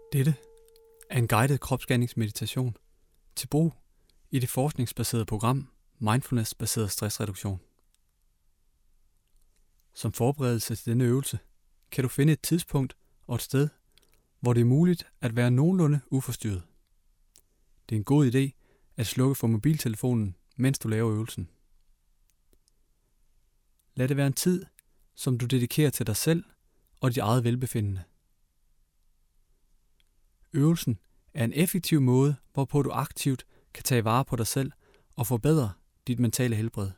Dette er en guided kropsscanningsmeditation til brug i det forskningsbaserede program Mindfulness-baseret stressreduktion. Som forberedelse til denne øvelse kan du finde et tidspunkt og et sted, hvor det er muligt at være nogenlunde uforstyrret. Det er en god idé at slukke for mobiltelefonen, mens du laver øvelsen. Lad det være en tid, som du dedikerer til dig selv og dit eget velbefindende. Øvelsen er en effektiv måde, hvorpå du aktivt kan tage vare på dig selv og forbedre dit mentale helbred.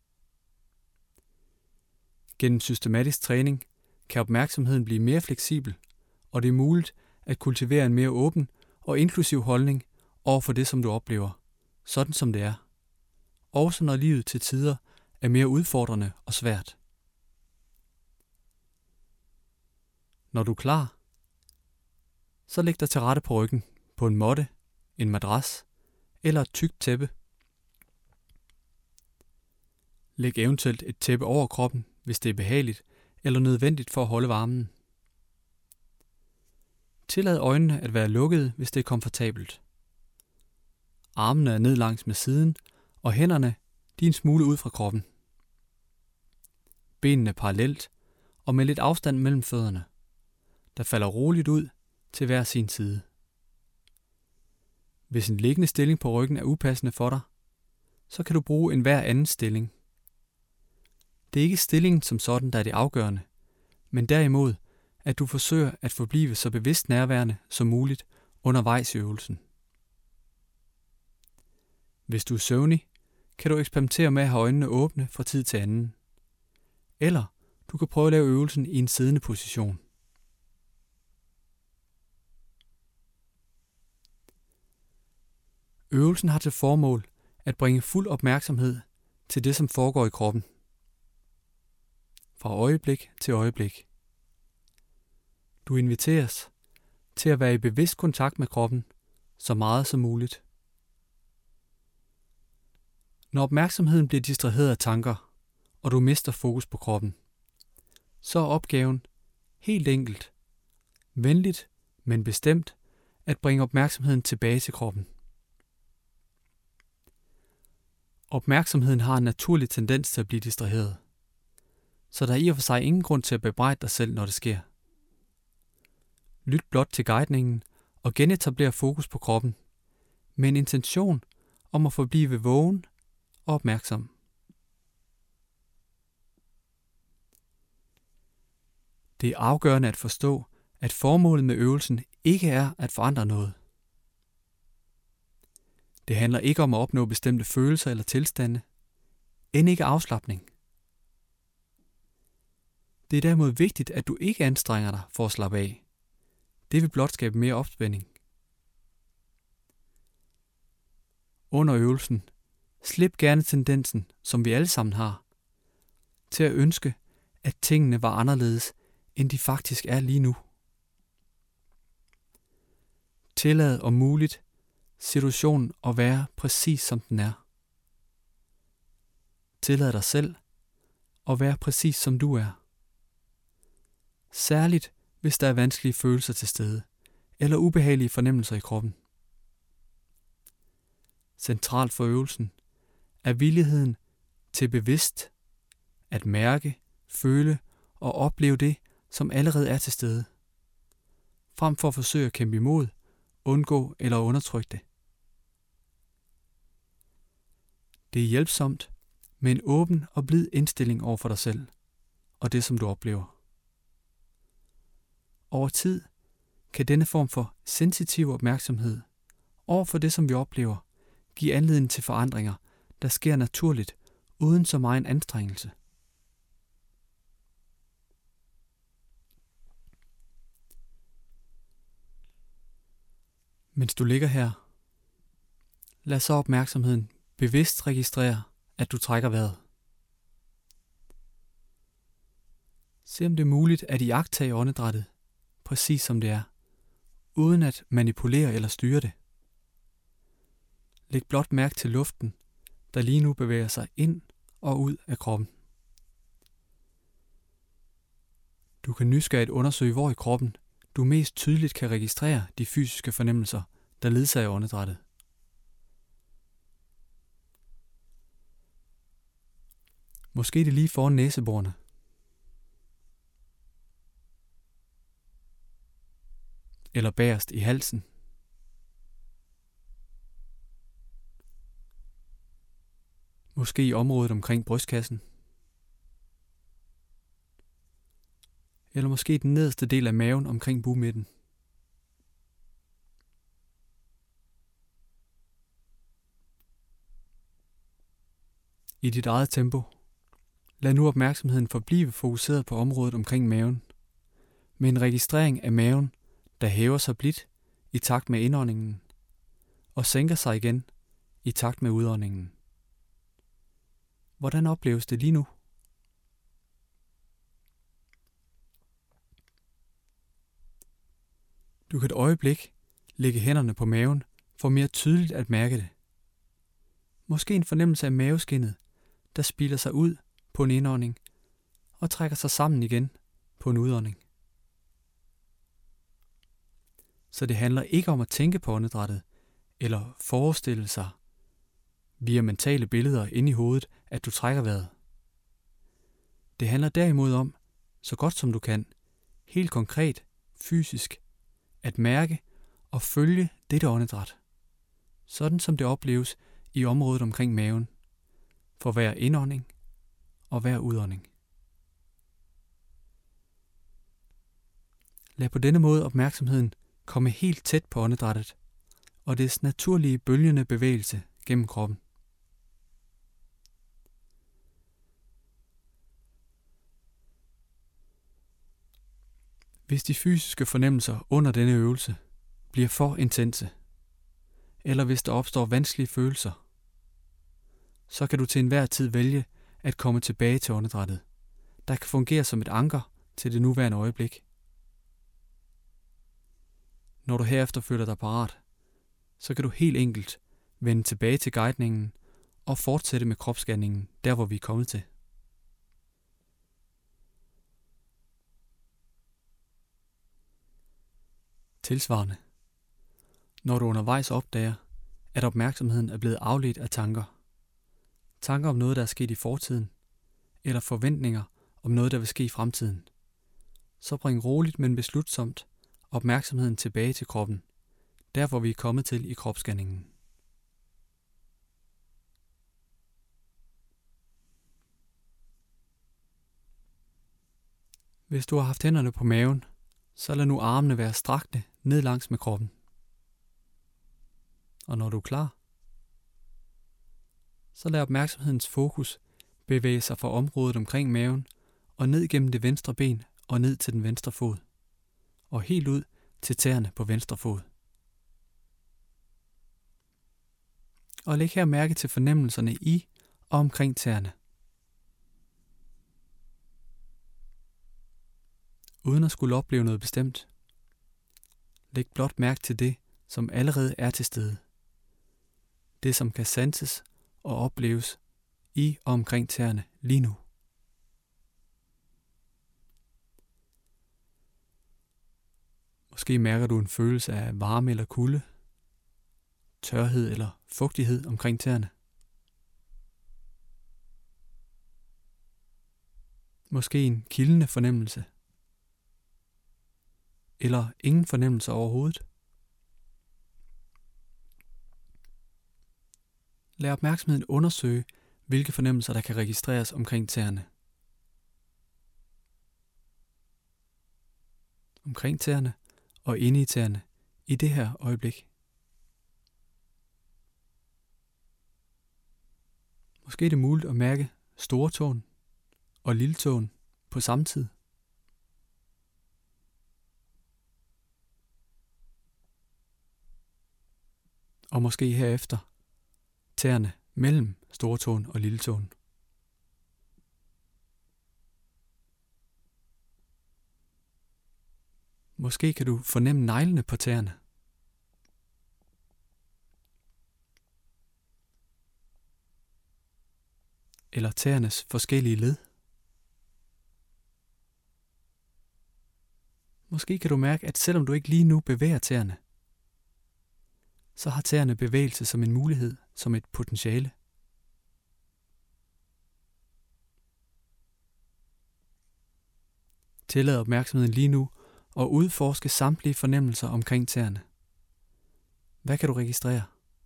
Gennem systematisk træning kan opmærksomheden blive mere fleksibel, og det er muligt at kultivere en mere åben og inklusiv holdning over for det, som du oplever, sådan som det er. Også når livet til tider er mere udfordrende og svært. Når du er klar, så læg dig til rette på ryggen på en måtte, en madras eller et tykt tæppe. Læg eventuelt et tæppe over kroppen, hvis det er behageligt eller nødvendigt for at holde varmen. Tillad øjnene at være lukkede, hvis det er komfortabelt. Armene er ned langs med siden, og hænderne de er en smule ud fra kroppen. Benene parallelt og med lidt afstand mellem fødderne, der falder roligt ud til hver sin side. Hvis en liggende stilling på ryggen er upassende for dig, så kan du bruge en hver anden stilling. Det er ikke stillingen som sådan, der er det afgørende, men derimod, at du forsøger at forblive så bevidst nærværende som muligt undervejs i øvelsen. Hvis du er søvnig, kan du eksperimentere med at have øjnene åbne fra tid til anden. Eller du kan prøve at lave øvelsen i en siddende position. Øvelsen har til formål at bringe fuld opmærksomhed til det, som foregår i kroppen. Fra øjeblik til øjeblik. Du inviteres til at være i bevidst kontakt med kroppen så meget som muligt. Når opmærksomheden bliver distraheret af tanker, og du mister fokus på kroppen, så er opgaven helt enkelt, venligt, men bestemt, at bringe opmærksomheden tilbage til kroppen. Opmærksomheden har en naturlig tendens til at blive distraheret, så der er i og for sig ingen grund til at bebrejde dig selv, når det sker. Lyt blot til guidningen og genetablere fokus på kroppen, med en intention om at forblive vågen og opmærksom. Det er afgørende at forstå, at formålet med øvelsen ikke er at forandre noget. Det handler ikke om at opnå bestemte følelser eller tilstande, end ikke afslapning. Det er derimod vigtigt, at du ikke anstrenger dig for at slappe af. Det vil blot skabe mere opspænding. Under øvelsen, slip gerne tendensen, som vi alle sammen har, til at ønske, at tingene var anderledes, end de faktisk er lige nu. Tillad om muligt situationen at være præcis som den er. Tillad dig selv at være præcis som du er. Særligt hvis der er vanskelige følelser til stede, eller ubehagelige fornemmelser i kroppen. Centralt for øvelsen er villigheden til bevidst at mærke, føle og opleve det, som allerede er til stede, frem for at forsøge at kæmpe imod, undgå eller undertrykke det. Det er hjælpsomt med en åben og blid indstilling over for dig selv og det, som du oplever. Over tid kan denne form for sensitiv opmærksomhed over for det, som vi oplever, give anledning til forandringer, der sker naturligt, uden så meget anstrengelse. Mens du ligger her, lad så opmærksomheden bevidst registrere, at du trækker vejret. Se om det er muligt at iagttage åndedrættet, præcis som det er, uden at manipulere eller styre det. Læg blot mærke til luften, der lige nu bevæger sig ind og ud af kroppen. Du kan nysgerrigt undersøge, hvor i kroppen du mest tydeligt kan registrere de fysiske fornemmelser, der ledsager åndedrættet. Måske er det lige foran næseborene. Eller bagerst i halsen. Måske i området omkring brystkassen. Eller måske den nederste del af maven omkring bugmidten. I dit eget tempo. Lad nu opmærksomheden forblive fokuseret på området omkring maven, med en registrering af maven, der hæver sig blidt i takt med indåndingen, og sænker sig igen i takt med udåndingen. Hvordan opleves det lige nu? Du kan et øjeblik lægge hænderne på maven for mere tydeligt at mærke det. Måske en fornemmelse af maveskindet, der spilder sig ud på en indånding og trækker sig sammen igen på en udånding. Så det handler ikke om at tænke på åndedrættet eller forestille sig via mentale billeder inde i hovedet, at du trækker vejret. Det handler derimod om, så godt som du kan, helt konkret, fysisk, at mærke og følge dette åndedræt, sådan som det opleves i området omkring maven, for hver indånding og hver udånding. Lad på denne måde opmærksomheden komme helt tæt på åndedrættet og dets naturlige bølgende bevægelse gennem kroppen. Hvis de fysiske fornemmelser under denne øvelse bliver for intense, eller hvis der opstår vanskelige følelser, så kan du til enhver tid vælge at komme tilbage til åndedrættet, der kan fungere som et anker til det nuværende øjeblik. Når du herefter føler dig parat, så kan du helt enkelt vende tilbage til guidningen og fortsætte med kropsscanningen der, hvor vi er kommet til. Tilsvarende, når du undervejs opdager, at opmærksomheden er blevet afledt af tanker. Tanker om noget, der er sket i fortiden, eller forventninger om noget, der vil ske i fremtiden. Så bring roligt, men beslutsomt opmærksomheden tilbage til kroppen, der hvor vi er kommet til i kropsscanningen. Hvis du har haft hænderne på maven, så lad nu armene være strakte ned langs med kroppen. Og når du er klar, så lad opmærksomhedens fokus bevæge sig fra området omkring maven og ned gennem det venstre ben og ned til den venstre fod. Og helt ud til tæerne på venstre fod. Og læg her mærke til fornemmelserne i og omkring tæerne. Uden at skulle opleve noget bestemt. Læg blot mærke til det, som allerede er til stede. Det, som kan sanses og opleves i og omkring tæerne lige nu. Måske mærker du en følelse af varme eller kulde, tørhed eller fugtighed omkring tæerne. Måske en kildende fornemmelse. Eller ingen fornemmelse overhovedet. Lad opmærksomheden undersøge, hvilke fornemmelser der kan registreres omkring tæerne. Omkring tæerne og inde i tæerne i det her øjeblik. Måske er det muligt at mærke storetåen og lilletåen på samme tid. Og måske herefter tæerne mellem storetåen og lilletåen. Måske kan du fornemme neglene på tæerne. Eller tæernes forskellige led. Måske kan du mærke, at selvom du ikke lige nu bevæger tæerne, så har tæerne bevægelse som en mulighed, som et potentiale. Tillad opmærksomheden lige nu og udforske samtlige fornemmelser omkring tæerne. Hvad kan du registrere?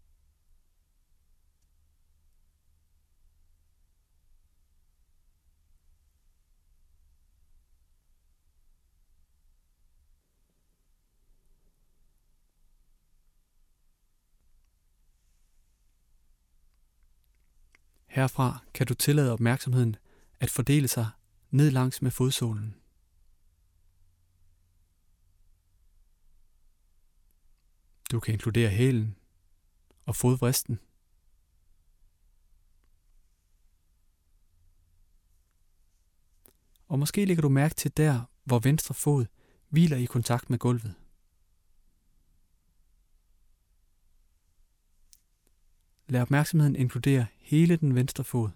Herfra kan du tillade opmærksomheden at fordele sig ned langs med fodsålen. Du kan inkludere hælen og fodvristen. Og måske lægger du mærke til der, hvor venstre fod hviler i kontakt med gulvet. Lad opmærksomheden inkludere hele den venstre fod.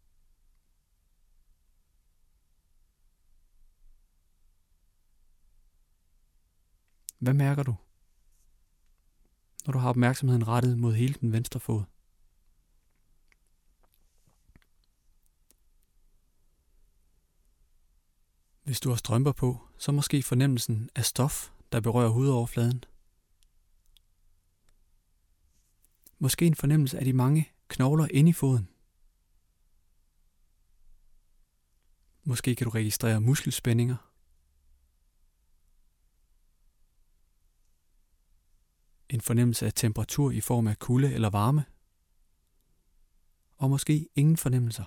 Hvad mærker du, når du har opmærksomheden rettet mod hele den venstre fod? Hvis du har strømper på, så måske fornemmelsen af stof, der berører hudoverfladen. Måske en fornemmelse af de mange knogler inde i foden. Måske kan du registrere muskelspændinger. En fornemmelse af temperatur i form af kulde eller varme. Og måske ingen fornemmelser.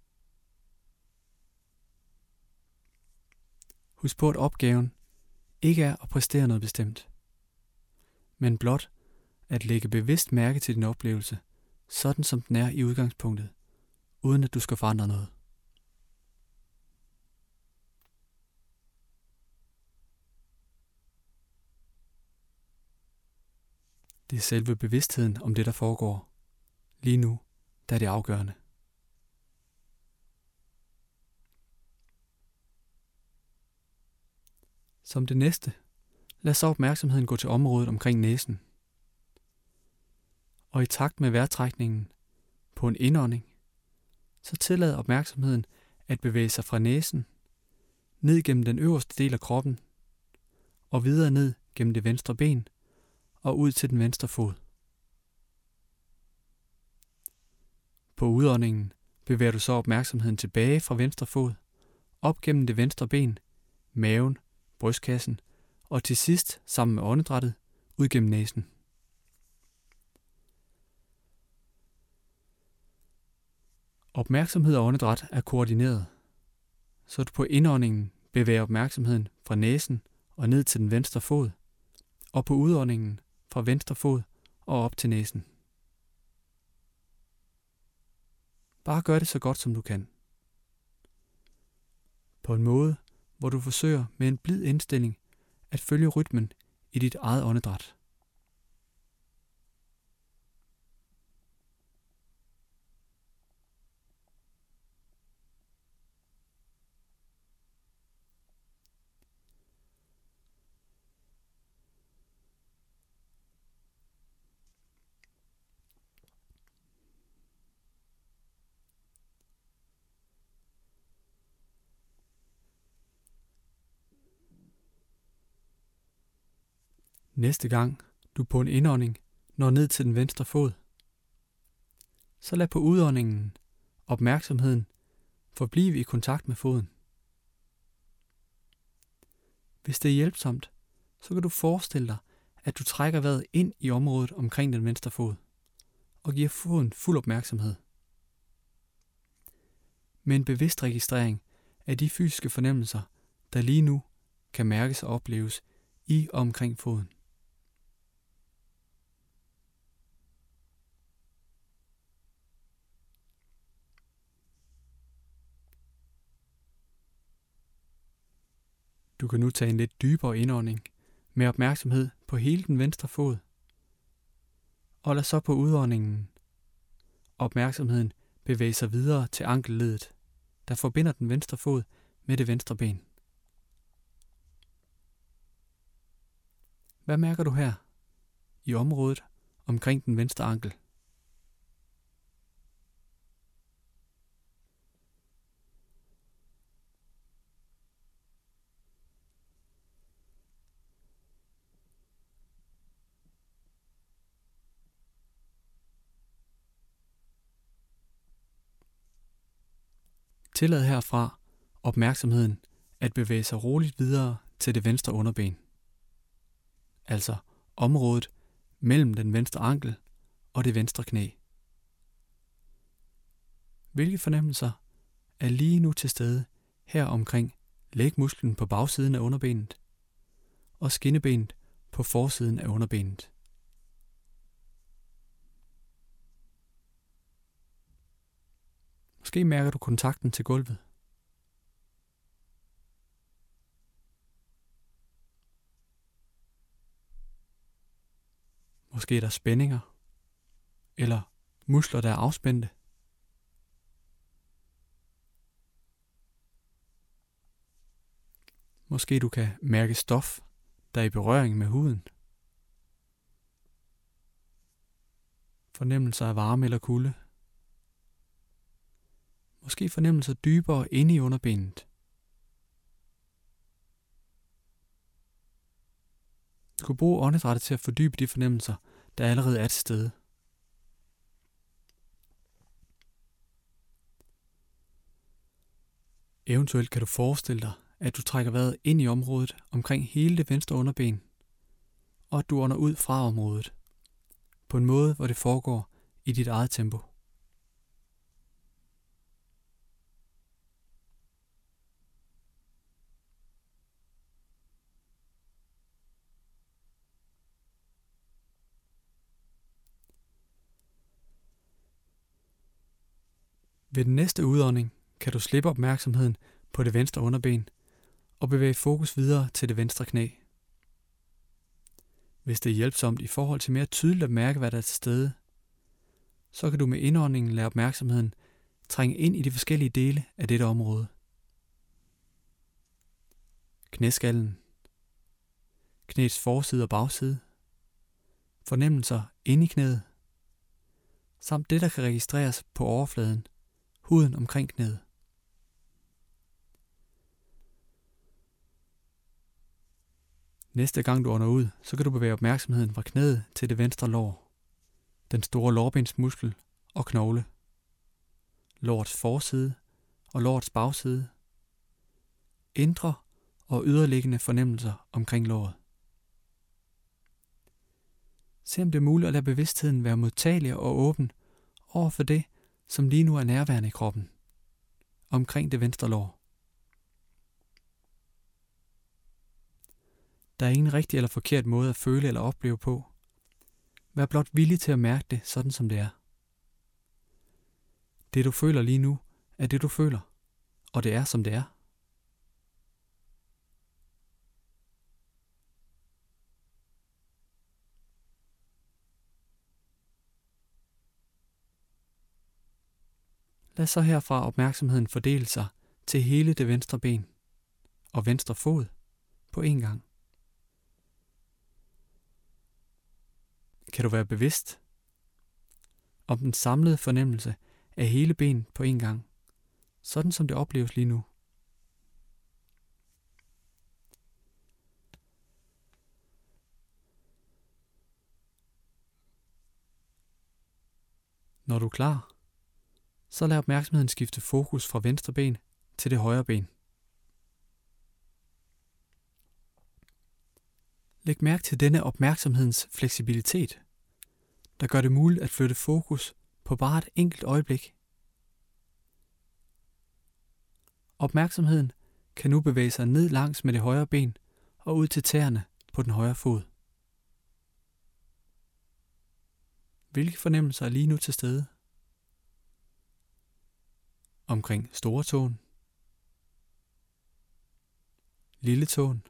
Husk på, at opgaven ikke er at præstere noget bestemt, men blot at lægge bevidst mærke til din oplevelse, sådan som den er i udgangspunktet, uden at du skal forandre noget. Det er selve bevidstheden om det, der foregår lige nu, der er det afgørende. Som det næste, lad så opmærksomheden gå til området omkring næsen. Og i takt med vejrtrækningen på en indånding, så tillad opmærksomheden at bevæge sig fra næsen, ned gennem den øverste del af kroppen, og videre ned gennem det venstre ben, og ud til den venstre fod. På udåndingen bevæger du så opmærksomheden tilbage fra venstre fod, op gennem det venstre ben, maven, brystkassen, og til sidst, sammen med åndedrættet, ud gennem næsen. Opmærksomhed og åndedræt er koordineret, så du på indåndingen bevæger opmærksomheden fra næsen og ned til den venstre fod, og på udåndingen fra venstre fod og op til næsen. Bare gør det så godt som du kan. På en måde, hvor du forsøger med en blid indstilling at følge rytmen i dit eget åndedræt. Næste gang du på en indånding når ned til den venstre fod, så lad på udåndingen opmærksomheden forblive i kontakt med foden. Hvis det er hjælpsomt, så kan du forestille dig, at du trækker vejret ind i området omkring den venstre fod og giver foden fuld opmærksomhed. Med en bevidst registrering af de fysiske fornemmelser, der lige nu kan mærkes og opleves i og omkring foden. Du kan nu tage en lidt dybere indånding med opmærksomhed på hele den venstre fod. Og lad så på udåndingen opmærksomheden bevæge sig videre til ankelleddet, der forbinder den venstre fod med det venstre ben. Hvad mærker du her i området omkring den venstre ankel? Tillad herfra opmærksomheden at bevæge sig roligt videre til det venstre underben, altså området mellem den venstre ankel og det venstre knæ. Hvilke fornemmelser er lige nu til stede her omkring lægmusklen på bagsiden af underbenet og skinnebenet på forsiden af underbenet? Måske mærker du kontakten til gulvet. Måske er der spændinger eller muskler, der er afspændte. Måske du kan mærke stof, der er i berøring med huden. Fornemmelser af varme eller kulde. Måske fornemmelser dybere inde i underbenet. Du kan bruge åndedrættet til at fordybe de fornemmelser, der allerede er til stede. Eventuelt kan du forestille dig, at du trækker vejret ind i området omkring hele det venstre underben, og at du ånder ud fra området, på en måde, hvor det foregår i dit eget tempo. Ved den næste udånding kan du slippe opmærksomheden på det venstre underben og bevæge fokus videre til det venstre knæ. Hvis det er hjælpsomt i forhold til mere tydeligt at mærke, hvad der er til stede, så kan du med indåndingen lade opmærksomheden trænge ind i de forskellige dele af dette område. Knæskallen, knæets forside og bagside, fornemmelser inde i knæet, samt det, der kan registreres på overfladen, huden omkring knæet. Næste gang du ånder ud, så kan du bevæge opmærksomheden fra knæet til det venstre lår, den store lårbensmuskel og knogle, lårets forside og lårets bagside, indre og yderliggende fornemmelser omkring låret. Se om det er muligt at lade bevidstheden være modtagelig og åben over for det, som lige nu er nærværende i kroppen, omkring det venstre lår. Der er ingen rigtig eller forkert måde at føle eller opleve på. Vær blot villig til at mærke det, sådan som det er. Det du føler lige nu, er det du føler, og det er som det er. Lad så herfra opmærksomheden fordele sig til hele det venstre ben og venstre fod på én gang. Kan du være bevidst om den samlede fornemmelse af hele benet på én gang, sådan som det opleves lige nu? Når du er klar, så lad opmærksomheden skifte fokus fra venstre ben til det højre ben. Læg mærke til denne opmærksomhedens fleksibilitet, der gør det muligt at flytte fokus på bare et enkelt øjeblik. Opmærksomheden kan nu bevæge sig ned langs med det højre ben og ud til tæerne på den højre fod. Hvilke fornemmelser er lige nu til stede? Omkring storetåen, lilletåen,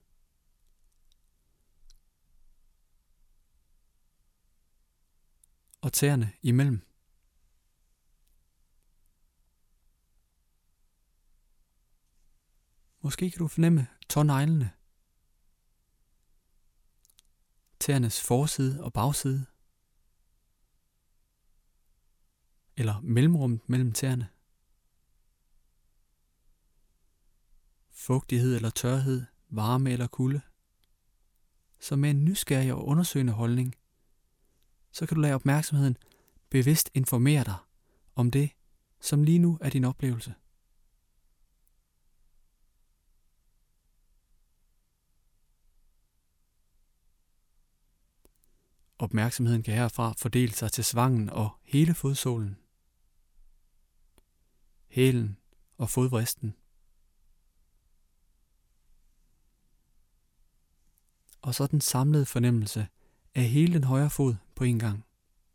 og tæerne imellem. Måske kan du fornemme tåneglene, tæernes forside og bagside, eller mellemrummet mellem tæerne, fugtighed eller tørhed, varme eller kulde. Så med en nysgerrig og undersøgende holdning, så kan du lade opmærksomheden bevidst informere dig om det, som lige nu er din oplevelse. Opmærksomheden kan herfra fordele sig til svangen og hele fodsålen, hælen og fodvristen. Og så den samlede fornemmelse af hele den højre fod på en gang.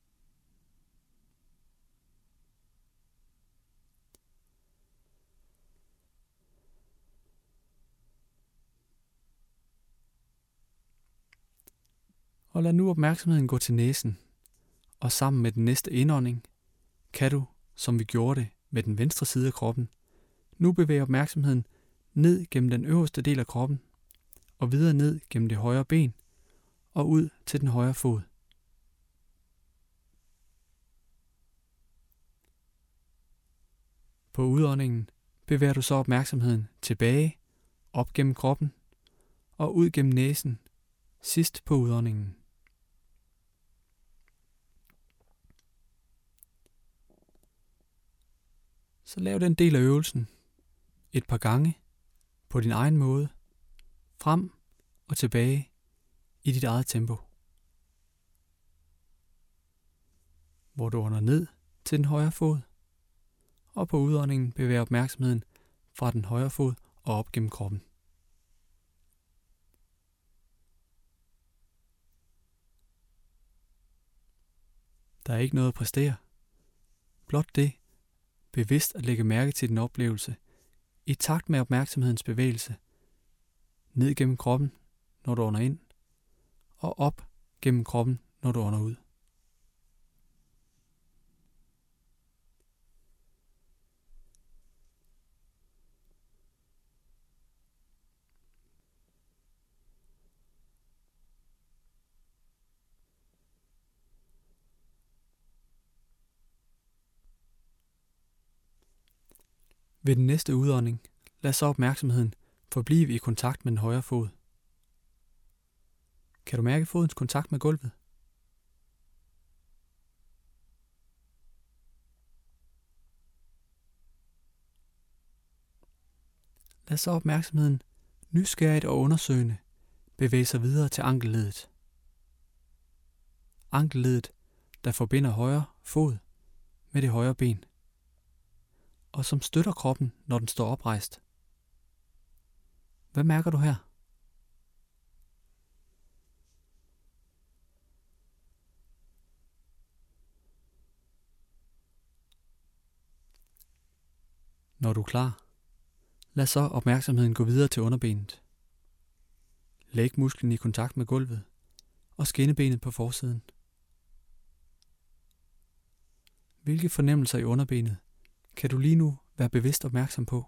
Og lad nu opmærksomheden gå til næsen, og sammen med den næste indånding, kan du, som vi gjorde det med den venstre side af kroppen, nu bevæge opmærksomheden ned gennem den øverste del af kroppen, og videre ned gennem det højre ben, og ud til den højre fod. På udåndingen bevæger du så opmærksomheden tilbage, op gennem kroppen, og ud gennem næsen, sidst på udåndingen. Så lav den del af øvelsen et par gange på din egen måde, frem og tilbage i dit eget tempo. Hvor du ånder ned til den højre fod, og på udåndingen bevæger opmærksomheden fra den højre fod og op gennem kroppen. Der er ikke noget at præstere. Blot det, bevidst at lægge mærke til din oplevelse, i takt med opmærksomhedens bevægelse, ned gennem kroppen, når du ånder ind, og op gennem kroppen, når du ånder ud. Ved den næste udånding, lad så opmærksomheden forblive i kontakt med den højre fod. Kan du mærke fodens kontakt med gulvet? Lad så opmærksomheden nysgerrigt og undersøgende bevæge sig videre til ankelleddet. Ankelleddet, der forbinder højre fod med det højre ben, og som støtter kroppen, når den står oprejst. Hvad mærker du her? Når du er klar, lad så opmærksomheden gå videre til underbenet. Læg musklen i kontakt med gulvet og skinnebenet på forsiden. Hvilke fornemmelser i underbenet kan du lige nu være bevidst opmærksom på?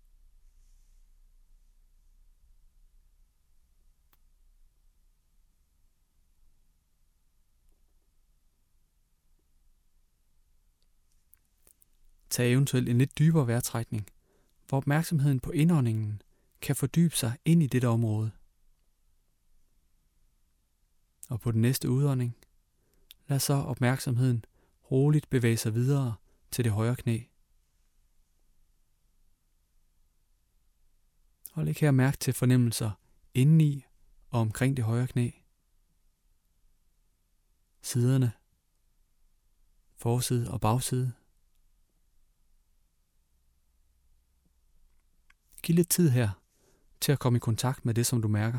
Tag eventuelt en lidt dybere vejrtrækning, hvor opmærksomheden på indåndingen kan fordybe sig ind i dette område. Og på den næste udånding, lad så opmærksomheden roligt bevæge sig videre til det højre knæ. Og læg her mærke til fornemmelser indeni og omkring det højre knæ. Siderne, forside og bagside. Giv lidt tid her til at komme i kontakt med det, som du mærker.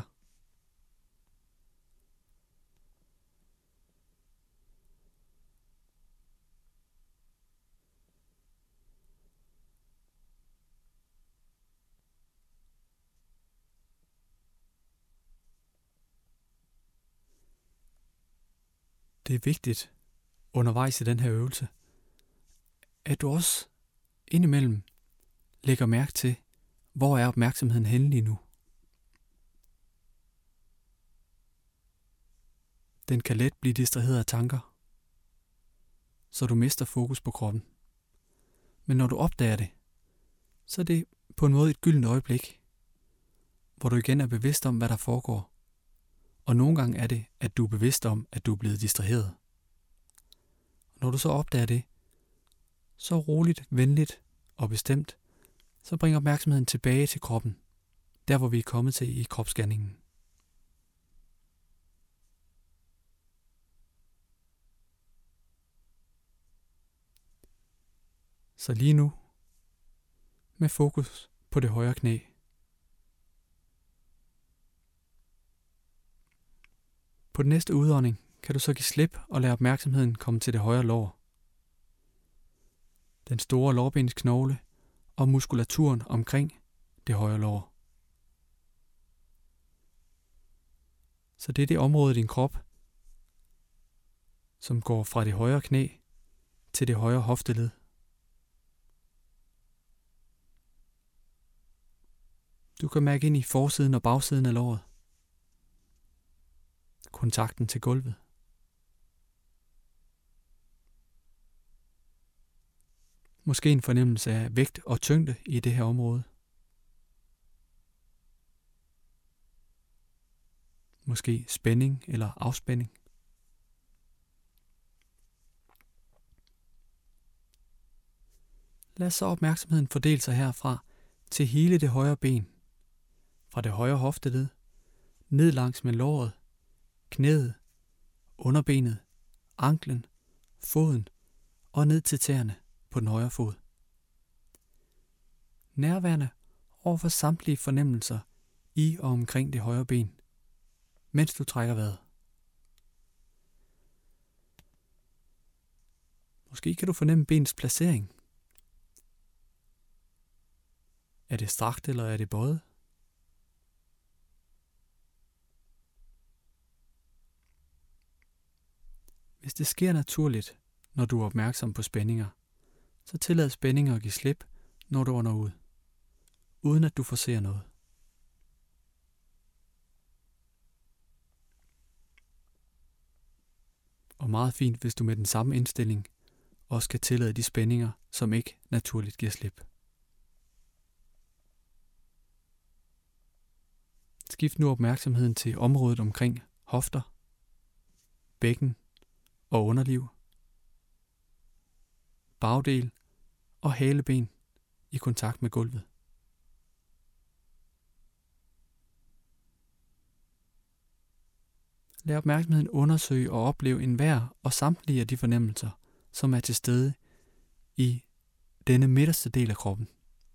Det er vigtigt undervejs i den her øvelse, at du også indimellem lægger mærke til, hvor er opmærksomheden henne lige nu. Den kan let blive distraheret af tanker, så du mister fokus på kroppen. Men når du opdager det, så er det på en måde et gyldent øjeblik, hvor du igen er bevidst om, hvad der foregår. Og nogle gange er det, at du er bevidst om, at du er blevet distraheret. Når du så opdager det, så roligt, venligt og bestemt, så bring opmærksomheden tilbage til kroppen, der hvor vi er kommet til i kropsscanningen. Så lige nu, med fokus på det højre knæ. På den næste udånding kan du så give slip og lade opmærksomheden komme til det højre lår. Den store lårbensknogle og muskulaturen omkring det højre lår. Så det er det område i din krop, som går fra det højre knæ til det højre hofteled. Du kan mærke ind i forsiden og bagsiden af låret. Kontakten til gulvet. Måske en fornemmelse af vægt og tyngde i det her område. Måske spænding eller afspænding. Lad så opmærksomheden fordele sig herfra til hele det højre ben. Fra det højre hofteled, ned langs med låret, knæet, underbenet, anklen, foden og ned til tæerne på den højre fod. Nærværende over for samtlige fornemmelser i og omkring det højre ben, mens du trækker vejret. Måske kan du fornemme benets placering. Er det strakt eller er det bøjet? Hvis det sker naturligt, når du er opmærksom på spændinger, så tillad spændinger at give slip, når du ånder ud, uden at du forcerer noget. Og meget fint, hvis du med den samme indstilling også kan tillade de spændinger, som ikke naturligt giver slip. Skift nu opmærksomheden til området omkring hofter, bækken og underliv, bagdel og haleben i kontakt med gulvet. Lad opmærksomheden undersøge og opleve enhver og samtlige af de fornemmelser, som er til stede i denne midterste del af kroppen.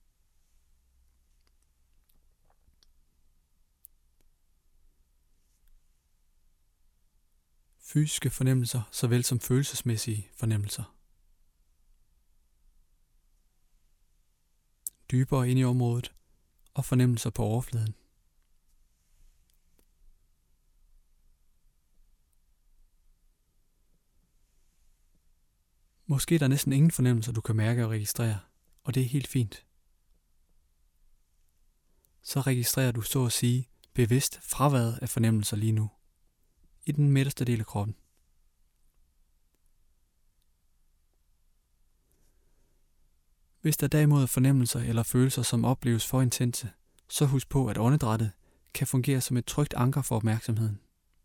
Fysiske fornemmelser såvel som følelsesmæssige fornemmelser. Dybere ind i området og fornemmelser på overfladen. Måske er der næsten ingen fornemmelser, du kan mærke og registrere, og det er helt fint. Så registrerer du så at sige bevidst fraværet af fornemmelser lige nu, i den midterste del af kroppen. Hvis der derimod er fornemmelser eller følelser, som opleves for intense, så husk på, at åndedrættet kan fungere som et trygt anker for opmærksomheden.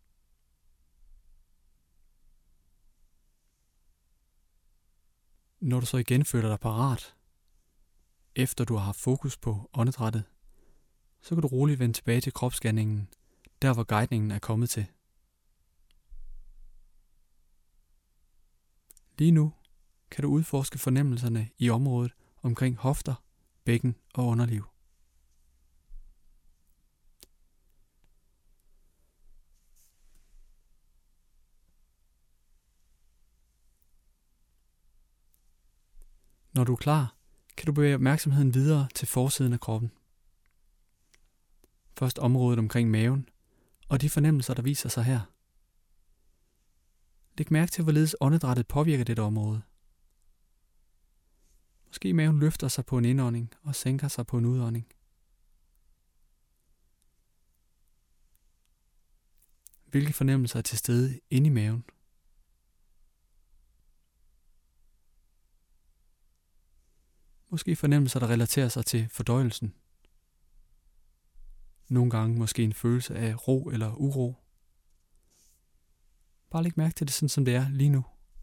Når du så igen føler dig parat, efter du har haft fokus på åndedrættet, så kan du roligt vende tilbage til kropsscanningen, der hvor guidningen er kommet til. Lige nu kan du udforske fornemmelserne i området omkring hofter, bækken og underliv. Når du er klar, kan du bevæge opmærksomheden videre til forsiden af kroppen. Først området omkring maven og de fornemmelser, der viser sig her. Læg mærke til, hvorledes åndedrættet påvirker dette område. Måske maven løfter sig på en indånding og sænker sig på en udånding. hvilke fornemmelser er til stede inde i maven. Måske fornemmelser, der relaterer sig til fordøjelsen. Nogle gange måske en følelse af ro eller uro. Bare læg mærke til det, sådan som det er lige nu.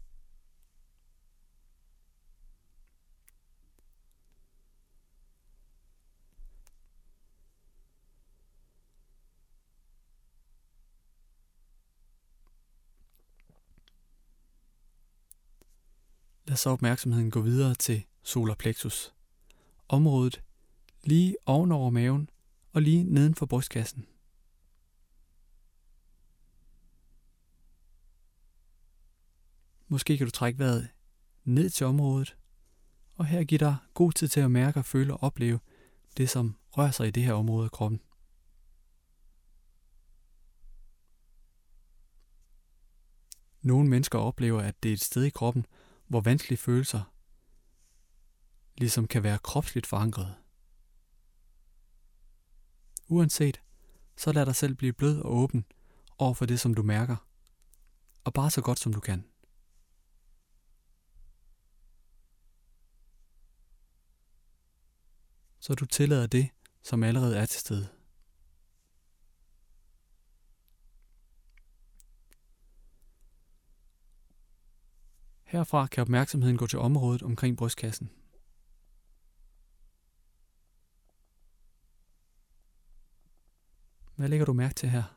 Lad så opmærksomheden gå videre til solar plexus. Området lige ovenover maven og lige neden for brystkassen. Måske kan du trække vejret ned til området, og her giver dig god tid til at mærke og føle og opleve det, som rører sig i det her område af kroppen. Nogle mennesker oplever, at det er et sted i kroppen, hvor vanskelige følelser ligesom kan være kropsligt forankret. Uanset, så lad dig selv blive blød og åben over for det, som du mærker, og bare så godt som du kan. Så du tillader det, som allerede er til stede. Herfra kan opmærksomheden gå til området omkring brystkassen. Hvad lægger du mærke til her?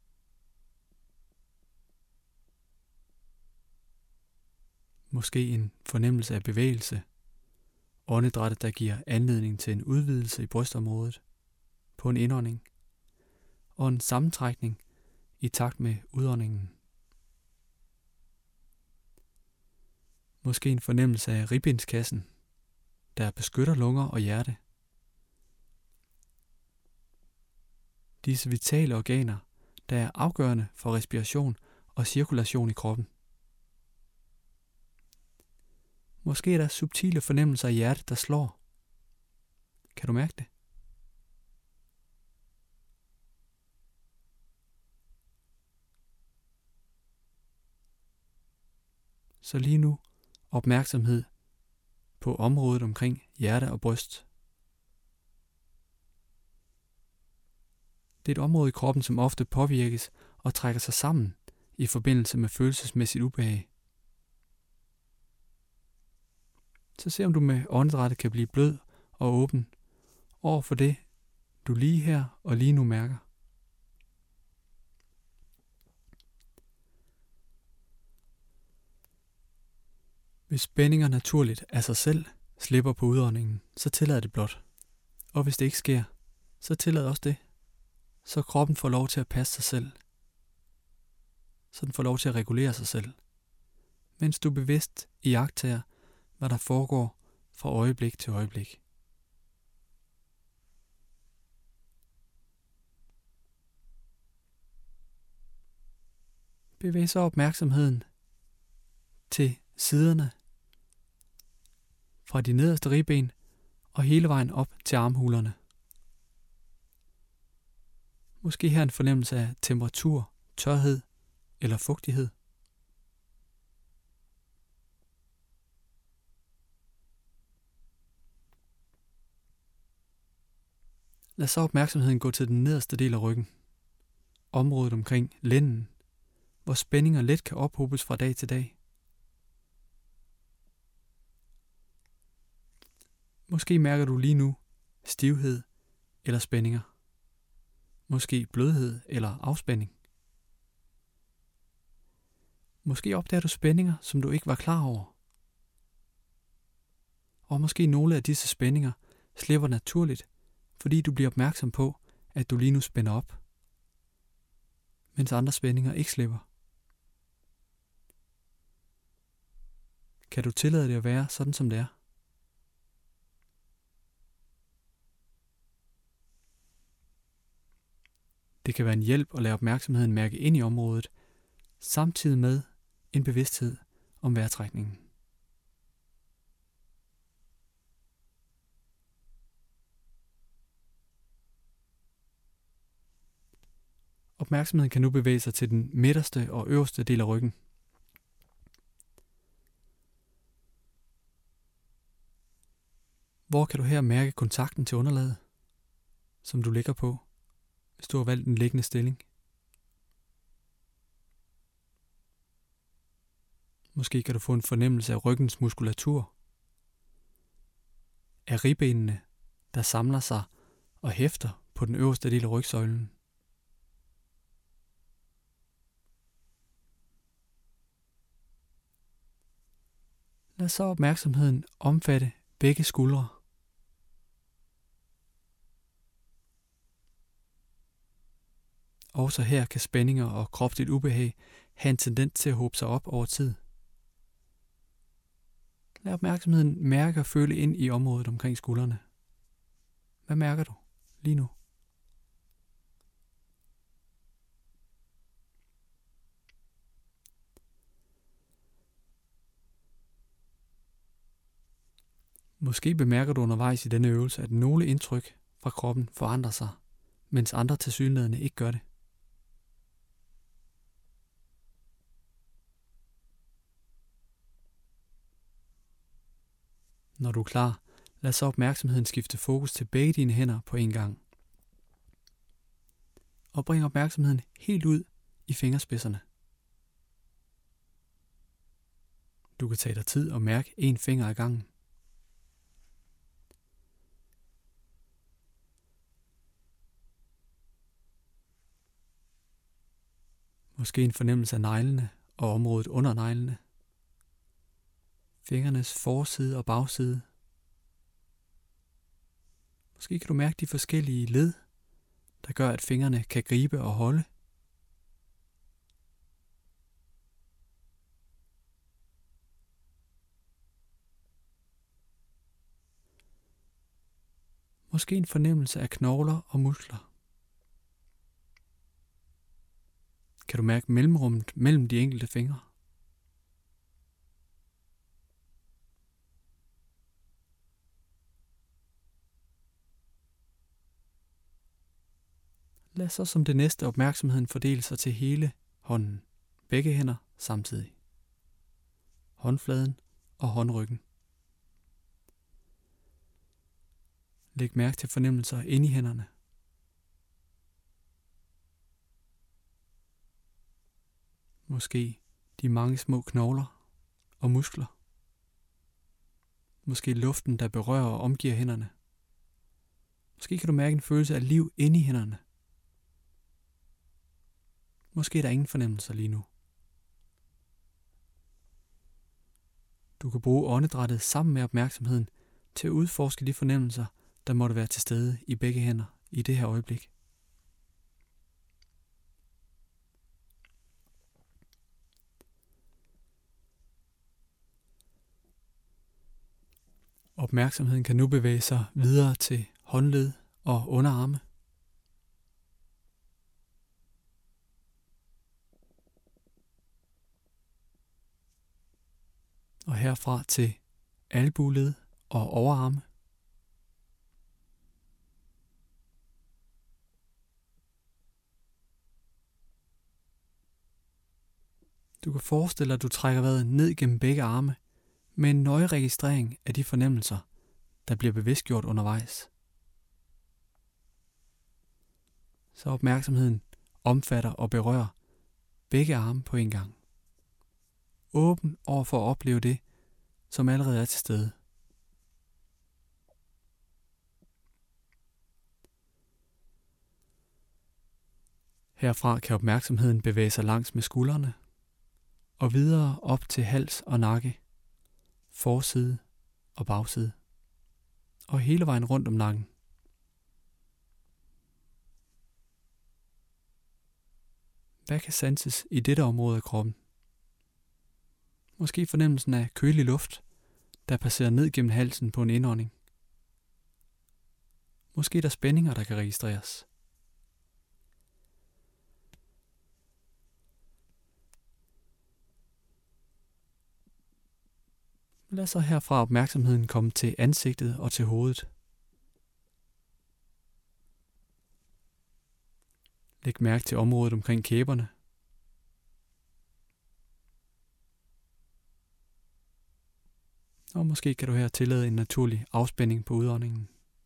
Måske en fornemmelse af bevægelse. Åndedrættet, der giver anledning til en udvidelse i brystområdet på en indånding. Og en sammentrækning i takt med udåndingen. Måske en fornemmelse af ribbindskassen, der beskytter lunger og hjerte. Disse vitale organer, der er afgørende for respiration og cirkulation i kroppen. Måske er der subtile fornemmelser i hjertet, der slår. Kan du mærke det? Så lige nu opmærksomhed på området omkring hjerte og bryst. Det er et område i kroppen, som ofte påvirkes og trækker sig sammen i forbindelse med følelsesmæssigt ubehag. Så se om du med åndedrættet kan blive blød og åben over for det, du lige her og lige nu mærker. Hvis spændinger naturligt af sig selv slipper på udåndingen, så tillad det blot. Og hvis det ikke sker, så tillad også det. Så kroppen får lov til at passe sig selv. Så den får lov til at regulere sig selv. Mens du bevidst iagttager, hvad der foregår fra øjeblik til øjeblik. Bevæg så opmærksomheden til siderne, fra de nederste ribben og hele vejen op til armhulerne. Måske her en fornemmelse af temperatur, tørhed eller fugtighed. Lad så opmærksomheden gå til den nederste del af ryggen, området omkring lænden, hvor spændinger let kan ophobes fra dag til dag. Måske mærker du lige nu stivhed eller spændinger. Måske blødhed eller afspænding. Måske opdager du spændinger, som du ikke var klar over. Og måske nogle af disse spændinger slipper naturligt, fordi du bliver opmærksom på, at du lige nu spænder op, mens andre spændinger ikke slipper. Kan du tillade det at være sådan, som det er? Det kan være en hjælp at lade opmærksomheden mærke ind i området, samtidig med en bevidsthed om vejrtrækningen. Opmærksomheden kan nu bevæge sig til den midterste og øverste del af ryggen. Hvor kan du her mærke kontakten til underlaget, som du ligger på, hvis du har valgt en liggende stilling? Måske kan du få en fornemmelse af ryggens muskulatur, af ribbenene, der samler sig og hæfter på den øverste del af rygsøjlen. Lad så opmærksomheden omfatte begge skuldre. Også her kan spændinger og kropsligt ubehag have en tendens til at hobe sig op over tid. Lad opmærksomheden mærke og føle ind i området omkring skuldrene. Hvad mærker du lige nu? Måske bemærker du undervejs i denne øvelse, at nogle indtryk fra kroppen forandrer sig, mens andre tilsyneladende ikke gør det. Når du er klar, lad så opmærksomheden skifte fokus til begge dine hænder på en gang. Og bring opmærksomheden helt ud i fingerspidserne. Du kan tage dig tid og mærke en finger ad gangen. Måske en fornemmelse af neglene og området under neglene. Fingernes forside og bagside. Måske kan du mærke de forskellige led, der gør, at fingrene kan gribe og holde. Måske en fornemmelse af knogler og muskler. Kan du mærke mellemrummet mellem de enkelte fingre? Lad så som det næste opmærksomheden fordele sig til hele hånden. Begge hænder samtidig. Håndfladen og håndryggen. Læg mærke til fornemmelser inde i hænderne. Måske de mange små knogler og muskler. Måske luften, der berører og omgiver hænderne. Måske kan du mærke en følelse af liv inde i hænderne. Måske er der ingen fornemmelser lige nu. Du kan bruge åndedrættet sammen med opmærksomheden til at udforske de fornemmelser, der måtte være til stede i begge hænder i det her øjeblik. Opmærksomheden kan nu bevæge sig videre til håndled og underarme. Og herfra til albueled og overarme. Du kan forestille dig, at du trækker vejret ned gennem begge arme med en nøje registrering af de fornemmelser, der bliver bevidstgjort undervejs. Så opmærksomheden omfatter og berører begge arme på en gang. Åben over for at opleve det, som allerede er til stede. Herfra kan opmærksomheden bevæge sig langs med skuldrene og videre op til hals og nakke, forside og bagside, og hele vejen rundt om nakken. Hvad kan sanses i dette område af kroppen? Måske fornemmelsen af kølig luft, der passerer ned gennem halsen på en indånding. Måske er der spændinger, der kan registreres. Lad så herfra opmærksomheden komme til ansigtet og til hovedet. Læg mærke til området omkring kæberne. Og måske kan du her tillade en naturlig afspænding på udåndingen.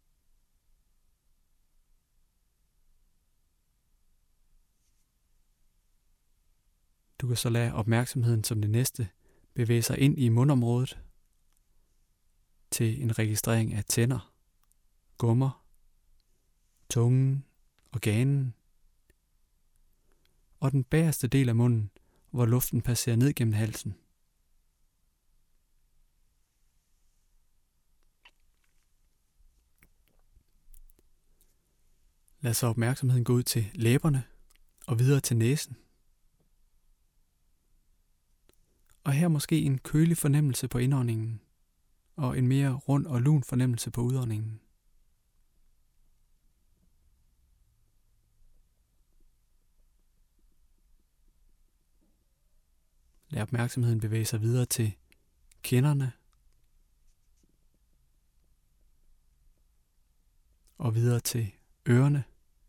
Du kan så lade opmærksomheden som det næste bevæge sig ind i mundområdet til en registrering af tænder, gummer, tungen og ganen og den bagerste del af munden, hvor luften passerer ned gennem halsen. Lad så opmærksomheden gå ud til læberne og videre til næsen. Og her måske en kølig fornemmelse på indåndingen og en mere rund og lun fornemmelse på udåndingen. Lad opmærksomheden bevæge sig videre til kinderne og videre til ørerne.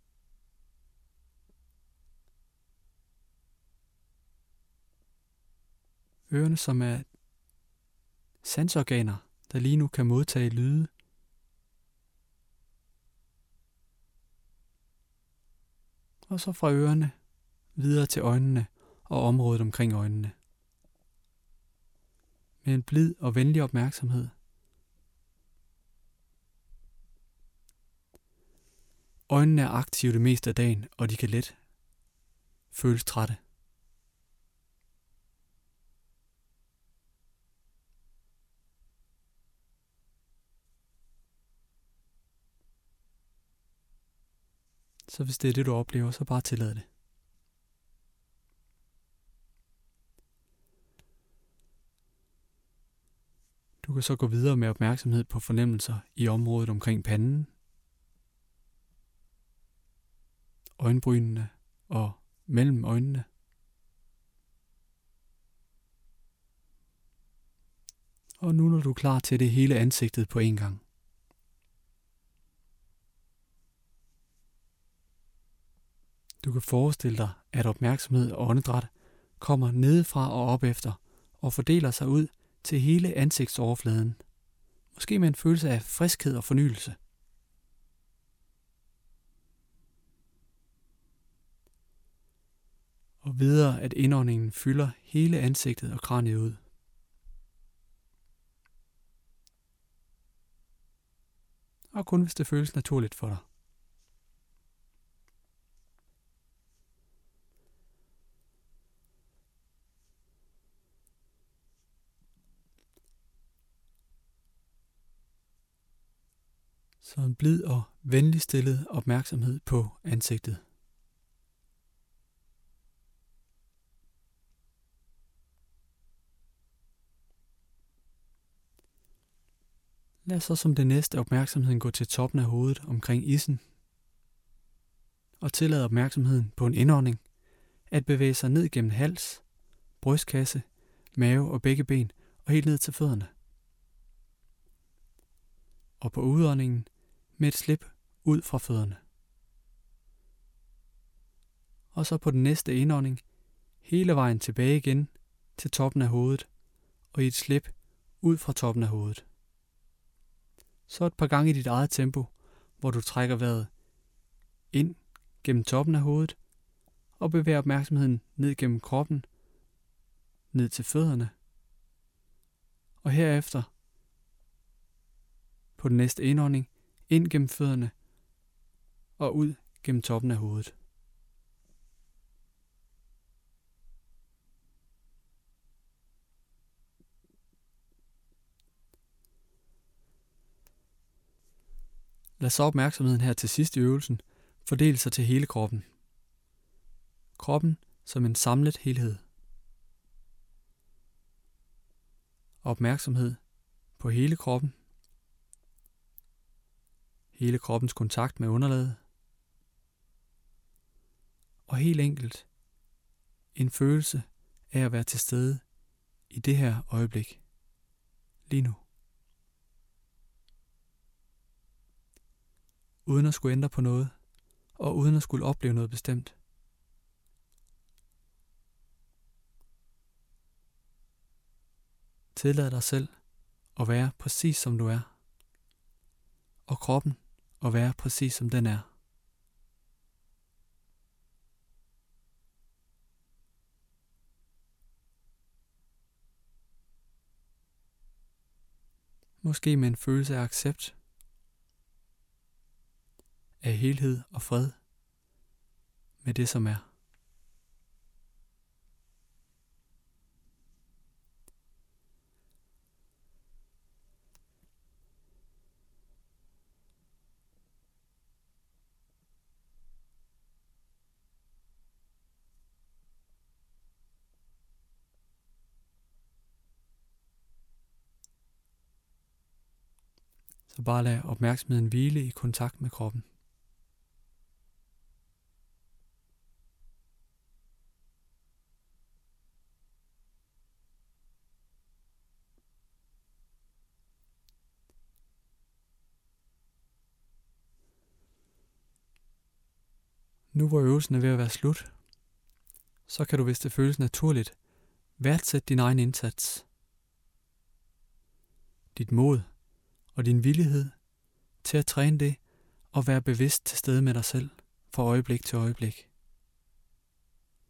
Ørerne, som er sansorganer, der lige nu kan modtage lyde. Og så fra ørerne videre til øjnene og området omkring øjnene. Med en blid og venlig opmærksomhed. Øjnene er aktive det meste af dagen, og de kan let føles trætte. Så hvis det er det, du oplever, så bare tillad det. Du kan så gå videre med opmærksomhed på fornemmelser i området omkring panden, øjenbrynene og mellem øjnene. Og nu når du er klar til det, hele ansigtet på en gang. Du kan forestille dig, at opmærksomhed og åndedræt kommer nedefra og op efter og fordeler sig ud til hele ansigtsoverfladen. Måske med en følelse af friskhed og fornyelse. Og videre at indåndingen fylder hele ansigtet og kraniet ud. Og kun hvis det føles naturligt for dig. Så en blid og venlig stillet opmærksomhed på ansigtet. Lad så som det næste opmærksomheden gå til toppen af hovedet omkring issen. Og tillad opmærksomheden på en indånding at bevæge sig ned gennem hals, brystkasse, mave og begge ben og helt ned til fødderne. Og på udåndingen med et slip ud fra fødderne. Og så på den næste indånding hele vejen tilbage igen til toppen af hovedet og i et slip ud fra toppen af hovedet. Så et par gange i dit eget tempo, hvor du trækker vejret ind gennem toppen af hovedet og bevæger opmærksomheden ned gennem kroppen, ned til fødderne. Og herefter på den næste indånding ind gennem fødderne og ud gennem toppen af hovedet. Lad så opmærksomheden her til sidst i øvelsen fordele sig til hele kroppen. Kroppen som en samlet helhed. Opmærksomhed på hele kroppen. Hele kroppens kontakt med underlaget. Og helt enkelt en følelse af at være til stede i det her øjeblik. Lige nu. Uden at skulle ændre på noget, og uden at skulle opleve noget bestemt. Tillad dig selv at være præcis som du er, og kroppen at være præcis som den er. Måske med en følelse af accept, af helhed og fred med det som er. Så bare lad opmærksomheden hvile i kontakt med kroppen. Nu hvor øvelsen er ved at være slut, så kan du, hvis det føles naturligt, værdsætte din egen indsats. Dit mod og din villighed til at træne det og være bevidst til stede med dig selv fra øjeblik til øjeblik.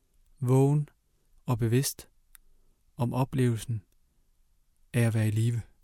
Vågen og bevidst om oplevelsen af at være i live.